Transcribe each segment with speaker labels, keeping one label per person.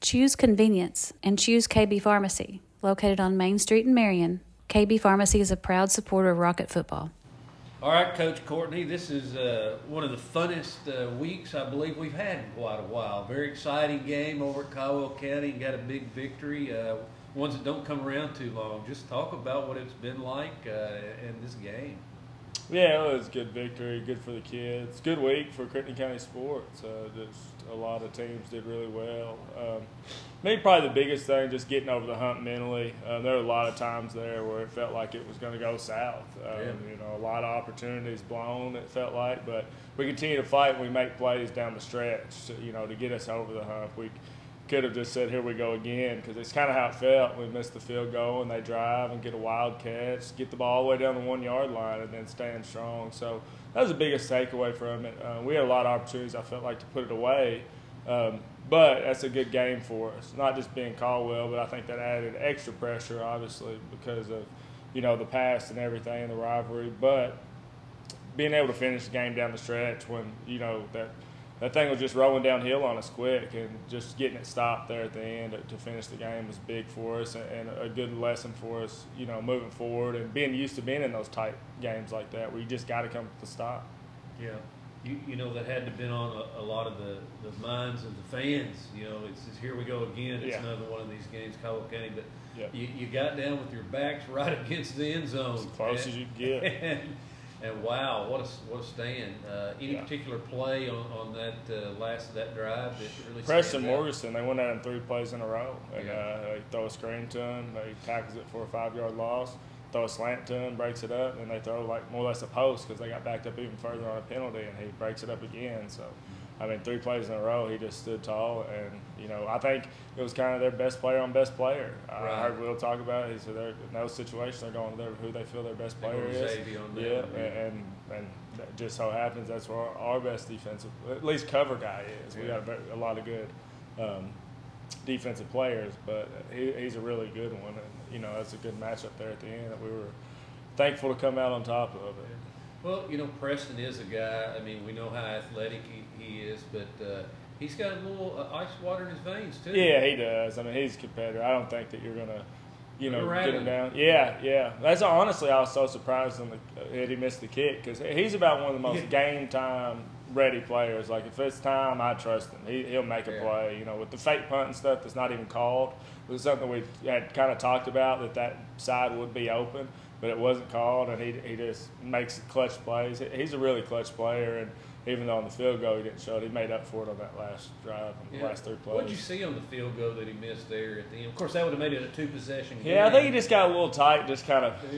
Speaker 1: Choose convenience and choose KB Pharmacy. Located on Main Street in Marion, KB Pharmacy is a proud supporter of Rocket football.
Speaker 2: All right, Coach Courtney, this is one of the funnest weeks I believe we've had in quite a while. Very exciting game over at Caldwell County and got a big victory, ones that don't come around too long. Just talk about what it's been like in this game.
Speaker 3: Yeah, it was a good victory, good for the kids. Good week for Crittenden County sports. Just a lot of teams did really well. Maybe probably the biggest thing, just getting over the hump mentally. There were a lot of times there where it felt like it was going to go south. You know, a lot of opportunities blown, it felt like, but we continue to fight and we make plays down the stretch, you know, to get us over the hump. We could have just said, here we go again, because it's kind of how it felt. We missed the field goal, and they drive and get a wild catch, get the ball all the way down the 1 yard line, and then stand strong. So that was the biggest takeaway from it. We had a lot of opportunities, I felt like, to put it away, but that's a good game for us. Not just being Caldwell, but I think that added extra pressure, obviously, because of, you know, the past and everything, and the rivalry. But being able to finish the game down the stretch when, you know, that thing was just rolling downhill on us quick, and just getting it stopped there at the end to finish the game was big for us, and a good lesson for us, you know, moving forward and being used to being in those tight games like that where you just got to come to the stop.
Speaker 2: Yeah. You know, that had to have been on a lot of the minds of the fans. You know, it's here we go again. It's another one of these games, Caldwell County. But you got down with your backs right against the end zone.
Speaker 3: As close as you can get.
Speaker 2: And wow, what a stand! Any particular play on that last of that drive that really
Speaker 3: Preston
Speaker 2: stands out?
Speaker 3: Morganson, they went at him 3 plays in a row, and they throw a screen to him, they tackles it for a 5 yard loss, throw a slant to him, breaks it up, and they throw like more or less a post because they got backed up even further on a penalty, and he breaks it up again. So, I mean, 3 plays in a row, he just stood tall, and you know, I think it was kind of their best player on best player.
Speaker 2: Right.
Speaker 3: I heard Will talk about it. He said in those situations they're going to who they feel their best player is. And that just so happens that's where our best defensive, at least cover guy is. We got a lot of good defensive players, but he's a really good one, and you know, that's a good matchup there at the end that we were thankful to come out on top of it.
Speaker 2: Well, you know, Preston is a guy, I mean, we know how athletic he is, but he's got a little ice water in his veins, too.
Speaker 3: Yeah, he does. I mean, he's a competitor. I don't think that you're going to, you know, get him down.
Speaker 2: Yeah.
Speaker 3: Yeah. That's honestly, I was so surprised that he missed the kick, because he's about one of the most game time ready players. Like, if it's time, I trust him. He'll make a play. You know, with the fake punt and stuff that's not even called, it was something we had kind of talked about, that side would be open, but it wasn't called, and he just makes clutch plays. He's a really clutch player, and even though on the field goal he didn't show it, he made up for it on that last drive, the last 3 plays.
Speaker 2: What did you see on the field goal that he missed there at the end? Of course, that would have made it a 2-possession game.
Speaker 3: Yeah, I think he just got a little tight, just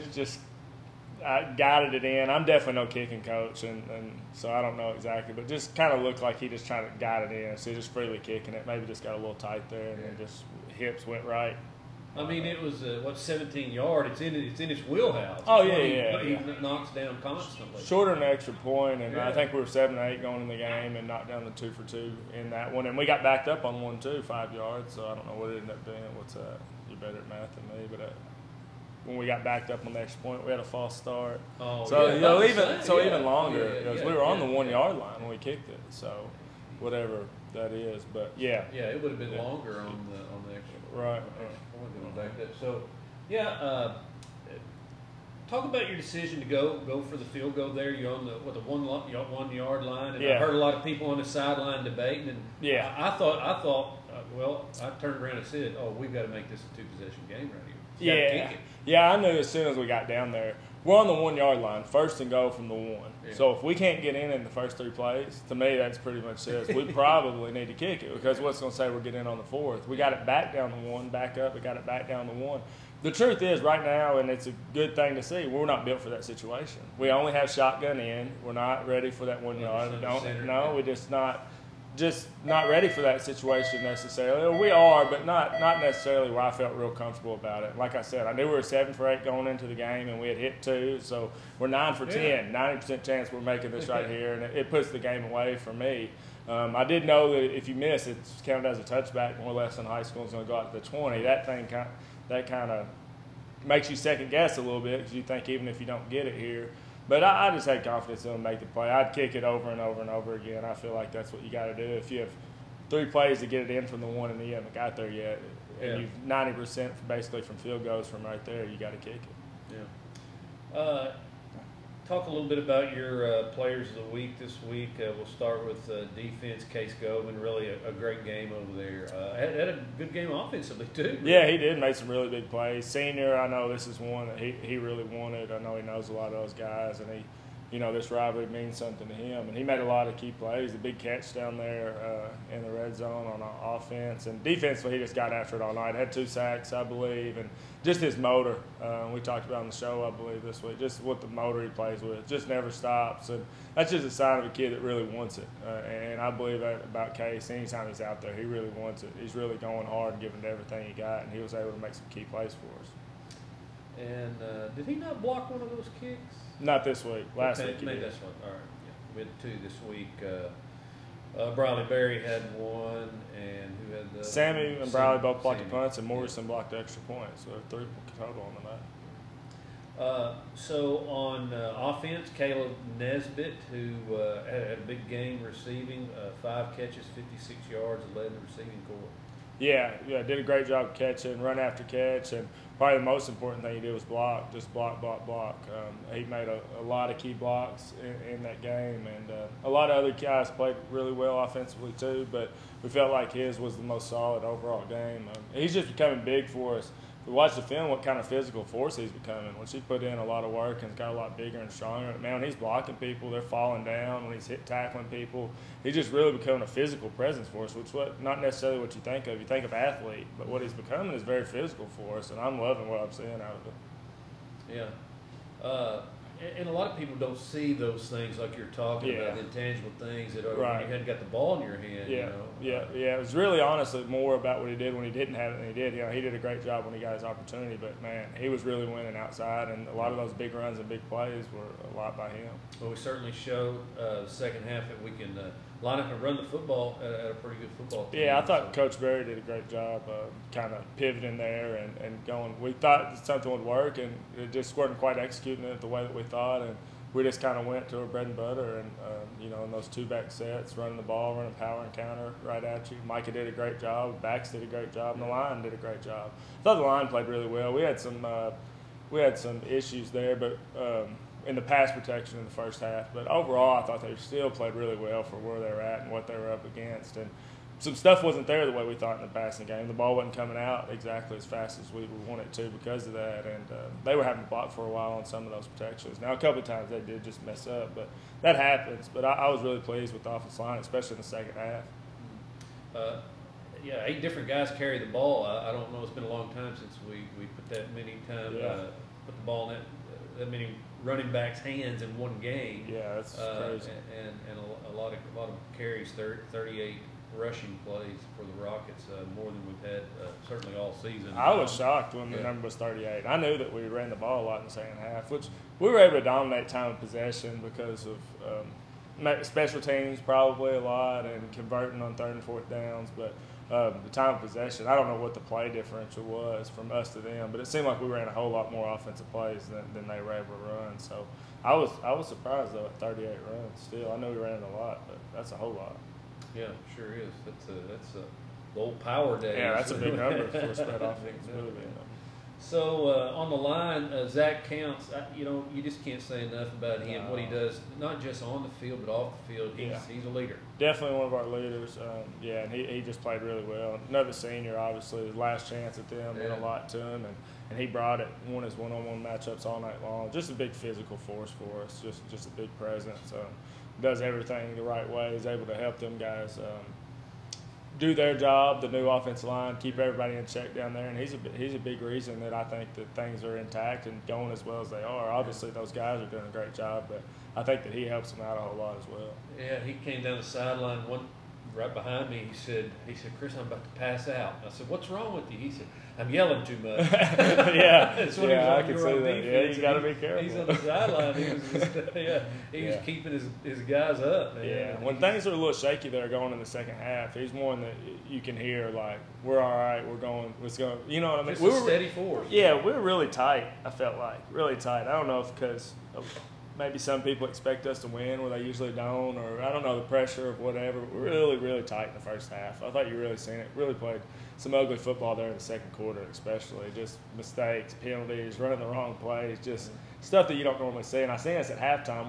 Speaker 3: guided it in. I'm definitely no kicking coach, and so I don't know exactly, but just kind of looked like he just trying to guide it in. So he just freely kicking it. Maybe just got a little tight there, and then just hips went right.
Speaker 2: I mean, it was 17 yard. It's in his wheelhouse.
Speaker 3: Oh
Speaker 2: He knocks down constantly.
Speaker 3: Shorter than an extra point, and I think we were 7-8 going in the game, and knocked down the 2 for 2 in that one, and we got backed up on 1 too, 5 yards. So I don't know what it ended up being. What's that? You're better at math than me, but when we got backed up on the extra point, we had a false start.
Speaker 2: Oh,
Speaker 3: so
Speaker 2: yeah,
Speaker 3: you know, even longer because we were on the 1 yard line when we kicked it. So whatever that is, but
Speaker 2: yeah, it would have been longer on the extra.
Speaker 3: Right.
Speaker 2: So, talk about your decision to go for the field goal there. You're on the 1 yard line, and I heard a lot of people on the sideline debating. And I thought, well, I turned around and said, "Oh, we've got to make this a 2-possession game right here."
Speaker 3: Yeah. I knew as soon as we got down there. We're on the 1 yard line, first and goal from the 1. Yeah. So if we can't get in the first 3 plays, to me that's pretty much says we probably need to kick it, because what's going to say we're getting in on the 4th? We got it back down to 1, back up, we got it back down to 1. The truth is right now, and it's a good thing to see, we're not built for that situation. We only have shotgun in. We're not ready for that 1 yard. We're just not ready for that situation necessarily. We are, but not necessarily where I felt real comfortable about it. Like I said, I knew we were 7 for 8 going into the game, and we had hit 2, so we're 9 for 10. 90% chance we're making this right here, and it puts the game away for me. I did know that if you miss, it's counted as a touchback more or less in high school. It's going to go out to the 20. That kind of makes you second guess a little bit, because you think even if you don't get it here. But I just had confidence in him to make the play. I'd kick it over and over and over again. I feel like that's what you got to do. If you have 3 plays to get it in from the one, and he hasn't got there yet. And
Speaker 2: Yeah.
Speaker 3: you've 90% basically from field goals from right there. You got to kick it.
Speaker 2: Yeah. Talk a little bit about your players of the week this week. We'll start with defense. Case Govan, really a great game over there. Had a good game offensively too.
Speaker 3: Yeah, he did make some really big plays. Senior, I know this is one that he really wanted. I know he knows a lot of those guys, and this rivalry means something to him. And he made a lot of key plays. The big catch down there in the red zone on offense. And defensively, he just got after it all night. Had 2 sacks, I believe. And just his motor, we talked about on the show, I believe, this week, just what the motor he plays with. Just never stops. And that's just a sign of a kid that really wants it. And I believe that about Case. Anytime he's out there, he really wants it. He's really going hard and giving it everything he got. And he was able to make some key plays for us.
Speaker 2: And did he not block one of those kicks?
Speaker 3: Not this week. Last week he
Speaker 2: maybe
Speaker 3: did.
Speaker 2: that's one. All right. Yeah. We had 2 this week. Briley Berry had 1, and who had the
Speaker 3: Sammy and Briley both blocked the
Speaker 2: Sammy.
Speaker 3: punts, and Morrison blocked the extra point. So 3 total on the night.
Speaker 2: So on offense, Caleb Nesbitt, who had a big game receiving, 5 catches, 56 yards, 11 receiving core.
Speaker 3: Yeah, did a great job catching, run after catch, and probably the most important thing he did was block, just block. He made a lot of key blocks in that game, and a lot of other guys played really well offensively too, but we felt like his was the most solid overall game. He's just becoming big for us. We watched the film, what kind of physical force he's becoming. Once he put in a lot of work and got a lot bigger and stronger, man, when he's blocking people, they're falling down. When he's tackling people, he's just really becoming a physical presence for us, which not necessarily what you think of. You think of athlete, but what he's becoming is very physical for us, and I'm loving what I'm seeing out of it.
Speaker 2: Yeah. And a lot of people don't see those things like you're talking about, the intangible things that are
Speaker 3: Right.
Speaker 2: when you hadn't got the ball in your hand.
Speaker 3: Yeah,
Speaker 2: you know?
Speaker 3: It was really honestly more about what he did when he didn't have it than he did. He did a great job when he got his opportunity, but man, he was really winning outside, and a lot of those big runs and big plays were a lot by him.
Speaker 2: Well, we certainly showed the second half that we can line up and run the football at a pretty good football team.
Speaker 3: Yeah, I thought Coach Berry did a great job kind of pivoting there and going. We thought something would work, and it just wasn't quite executing it the way that we thought, and we just kind of went to our bread and butter, and in those 2-back sets, running the ball, running power and counter right at you. Micah did a great job. Backs did a great job, and the line did a great job. I thought the line played really well. We had some issues there, but in the pass protection in the first half. But overall, I thought they still played really well for where they were at and what they were up against. And some stuff wasn't there the way we thought in the passing game. The ball wasn't coming out exactly as fast as we wanted it to because of that. And they were having to block for a while on some of those protections. Now, a couple of times they did just mess up, but that happens. But I was really pleased with the offensive line, especially in the second half.
Speaker 2: 8 different guys carry the ball. I don't know. It's been a long time since we put that many times put the ball in that many running backs' hands in one game.
Speaker 3: Yeah, that's crazy.
Speaker 2: And a lot of carries, 38 rushing plays for the Rockets, more than we've had certainly all season.
Speaker 3: I was shocked when the number was 38. I knew that we ran the ball a lot in the second half, which we were able to dominate time of possession because of special teams probably a lot and converting on 3rd and 4th downs. But the time of possession, I don't know what the play differential was from us to them, but it seemed like we ran a whole lot more offensive plays than they were able to run. So I was surprised though at 38 runs. Still, I know we ran it a lot, but that's a whole lot.
Speaker 2: Yeah, sure is. That's the old power days.
Speaker 3: Yeah, that's a big number for a spread offense. Really big number.
Speaker 2: So on the line, Zach Counts. You just can't say enough about him.
Speaker 3: No.
Speaker 2: What he does, not just on the field but off the field. He's a leader.
Speaker 3: Definitely one of our leaders. And he just played really well. Another senior, obviously, his last chance at them meant a lot to him, and he brought it. Won his one-on-one matchups all night long. Just a big physical force for us. Just a big presence. Does everything the right way. He's able to help them guys do their job, the new offensive line, keep everybody in check down there, and he's a big reason that I think that things are intact and going as well as they are. Obviously, those guys are doing a great job, but I think that he helps them out a whole lot as well. Yeah,
Speaker 2: he came down the sideline right behind me. He said, Chris, I'm about to pass out. I said, what's wrong with you? He said, I'm yelling too much.
Speaker 3: That's when
Speaker 2: I
Speaker 3: can see that.
Speaker 2: Defense.
Speaker 3: Yeah, you got to be careful.
Speaker 2: He's on the sideline. He was keeping his guys up. Man.
Speaker 3: Yeah, when things are a little shaky there going in the second half, he's one that you can hear like, we're all right, we're going, let's go. You know what I mean?
Speaker 2: Just a steady force.
Speaker 3: Yeah, we were really tight, I felt like. Really tight. I don't know if because maybe some people expect us to win where they usually don't, or I don't know, the pressure of whatever. We're really, really tight in the first half. I thought you really seen it. Really played some ugly football there in the second quarter, especially. Just mistakes, penalties, running the wrong plays, just stuff that you don't normally see. And I seen us at halftime.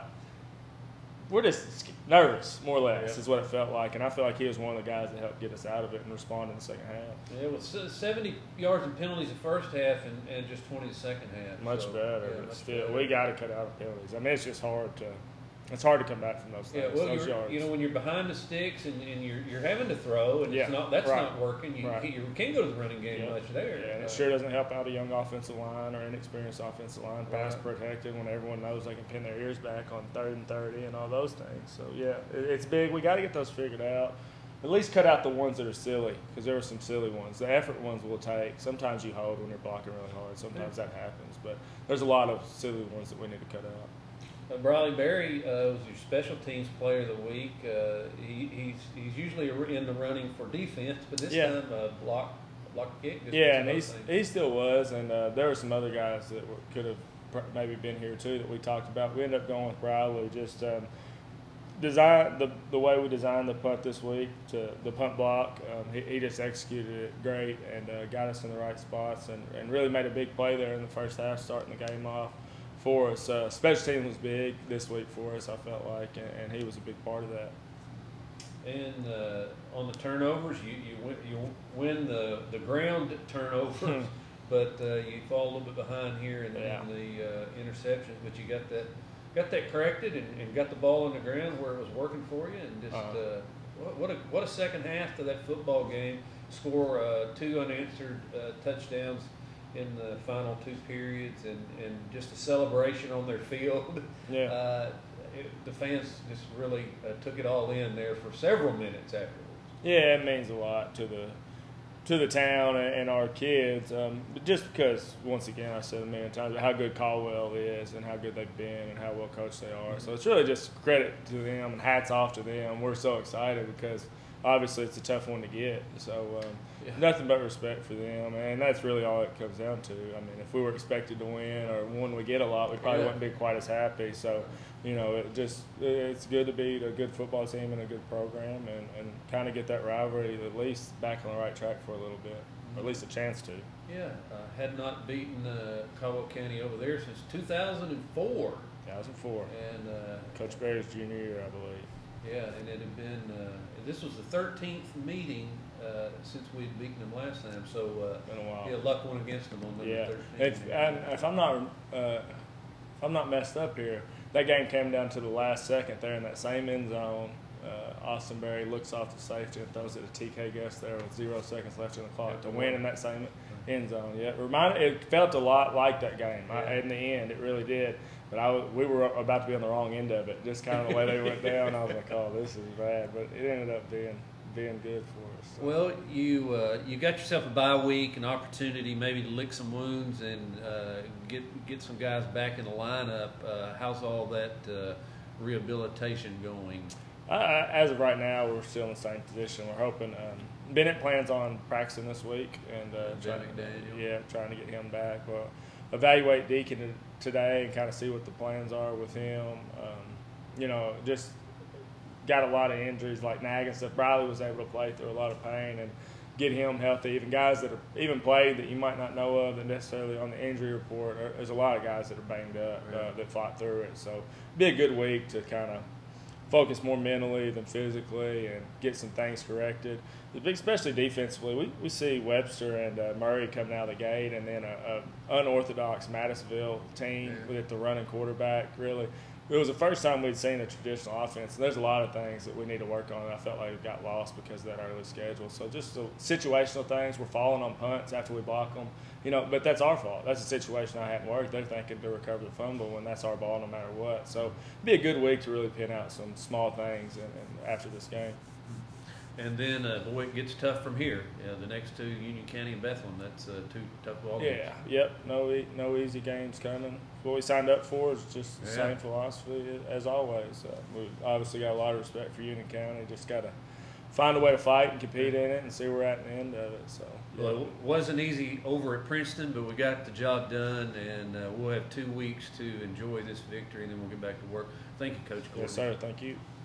Speaker 3: We're just nervous, more or less, is what it felt like. And I feel like he was one of the guys that helped get us out of it and respond in the second half.
Speaker 2: Yeah, with 70 yards and penalties the first half and just 20 the second half.
Speaker 3: Much better,
Speaker 2: yeah,
Speaker 3: but
Speaker 2: much
Speaker 3: still,
Speaker 2: better.
Speaker 3: we got to cut out the penalties. I mean, it's just hard to come back from those things.
Speaker 2: Yeah, well,
Speaker 3: those yards.
Speaker 2: when you're behind the sticks and you're having to throw and
Speaker 3: Yeah,
Speaker 2: that's
Speaker 3: right.
Speaker 2: not working, you can't go to the running game much there.
Speaker 3: Yeah, and it sure doesn't help out a young offensive line or inexperienced offensive line, pass protected when everyone knows they can pin their ears back on 3rd and 30 and all those things. So, yeah, it's big. We got to get those figured out. At least cut out the ones that are silly, because there were some silly ones. The effort ones will take. Sometimes you hold when you're blocking really hard. Sometimes that happens. But there's a lot of silly ones that we need to cut out.
Speaker 2: Briley Berry was your special teams player of the week. He's usually in the running for defense, but this time block kick.
Speaker 3: Yeah, and he still was. And there were some other guys that could have maybe been here too that we talked about. We ended up going with Briley. Just design the way we designed the punt this week to the punt block. He just executed it great and got us in the right spots and really made a big play there in the first half, starting the game off for us. Special teams was big this week for us, I felt like, and he was a big part of that.
Speaker 2: And on the turnovers, you win the ground turnovers, but you fall a little bit behind here in the interceptions. But you got that corrected and got the ball on the ground where it was working for you. And just what a second half to that football game. Score 2 unanswered touchdowns in the final 2 periods, and just a celebration on their field.
Speaker 3: Yeah.
Speaker 2: The fans just really took it all in there for several minutes afterwards.
Speaker 3: Yeah, it means a lot to the town and our kids. Just because, once again, I said a million times how good Caldwell is and how good they've been and how well coached they are. So it's really just credit to them and hats off to them. We're so excited because obviously it's a tough one to get. So nothing but respect for them, and that's really all it comes down to. I mean, if we were expected to win or when we get a lot, we probably wouldn't be quite as happy. So, it's good to beat a good football team and a good program and kind of get that rivalry at least back on the right track for a little bit, or at least a chance to.
Speaker 2: Yeah, had not beaten Caldwell County over there since 2004.
Speaker 3: 2004.
Speaker 2: And
Speaker 3: Coach Berry's junior year, I believe.
Speaker 2: Yeah, and it had been this was the 13th meeting since we'd beaten them last time. So
Speaker 3: been a while.
Speaker 2: Yeah, luck went against them on number 13.
Speaker 3: If I'm not messed up here, that game came down to the last second there in that same end zone. Austin Berry looks off the safety and throws it to TK Guest there with 0 seconds left in the clock to win in that same end zone. Yeah, it felt a lot like that game. In the end, it really did. But we were about to be on the wrong end of it, just kind of the way they went down. I was like, oh, this is bad. But it ended up being good for us. So.
Speaker 2: Well, you got yourself a bye week, an opportunity maybe to lick some wounds and get some guys back in the lineup. How's all that rehabilitation going?
Speaker 3: As of right now, we're still in the same position. We're hoping Bennett plans on practicing this week and trying to get him back. We'll evaluate Deacon today and kind of see what the plans are with him. Just got a lot of injuries like nagging stuff. Briley was able to play through a lot of pain and get him healthy. Even guys that are even played that you might not know of that necessarily on the injury report. There's a lot of guys that are banged up that fought through it. So be a good week to kind of focus more mentally than physically and get some things corrected. Especially defensively, we see Webster and Murray coming out of the gate, and then a unorthodox Mattisville team with the running quarterback. Really, it was the first time we'd seen a traditional offense. And there's a lot of things that we need to work on. And I felt like it got lost because of that early schedule. So just the situational things. We're falling on punts after we block them. But that's our fault. That's a situation I hadn't worked. They're thinking to recover the fumble, and that's our ball no matter what. So it'd be a good week to really pin out some small things and after this game.
Speaker 2: And then, boy, it gets tough from here. The next two, Union County and Bethlehem, that's 2 tough ball games.
Speaker 3: Yep. No easy games coming. What we signed up for is just the same philosophy as always. We obviously got a lot of respect for Union County. Just got to find a way to fight and compete in it and see where we're at in the end of it. So, yeah.
Speaker 2: Well, it wasn't easy over at Princeton, but we got the job done, and we'll have 2 weeks to enjoy this victory, and then we'll get back to work. Thank you, Coach Courtney.
Speaker 3: Yes, sir. Thank you.